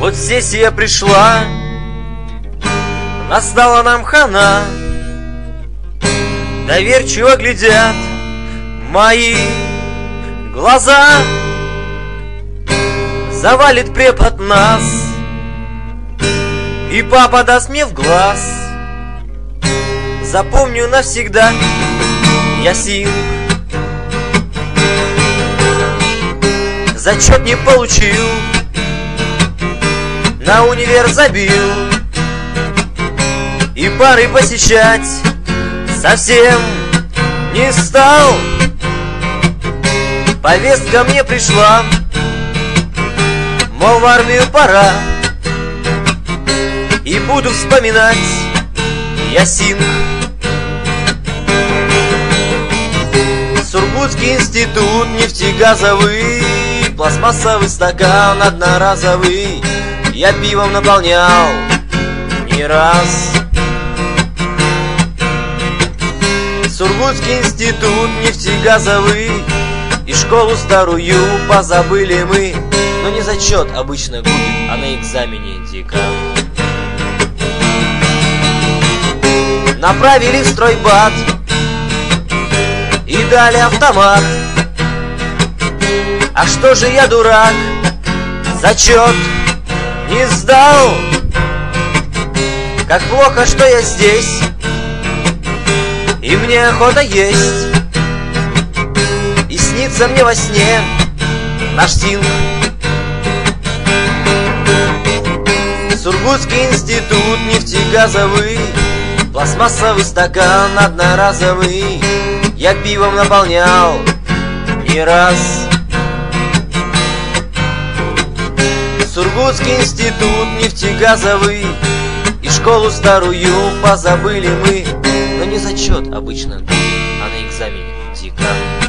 Вот здесь я пришла, настала нам хана. Доверчиво глядят мои глаза. Завалит препод нас, и папа даст мне в глаз. Запомню навсегда я синг. Зачет не получил, на универ забил, и пары посещать совсем не стал. Повестка мне пришла, мол, в армию пора, и буду вспоминать я синг. Сургутский институт нефтегазовый, пластмассовый стакан одноразовый я пивом наполнял не раз. Сургутский институт нефтегазовый, и школу старую позабыли мы. Но не зачет обычно будет, а на экзамене декан. Направили в стройбат и дали автомат. А что же я дурак, зачет не сдал? Как плохо, что я здесь, и мне охота есть, и снится мне во сне наш синг. Сургутский институт нефтегазовый, пластмассовый стакан одноразовый я пивом наполнял не раз. Сургутский институт нефтегазовый, и школу старую позабыли мы. Но не зачет обычно будет, а на экзамене декан.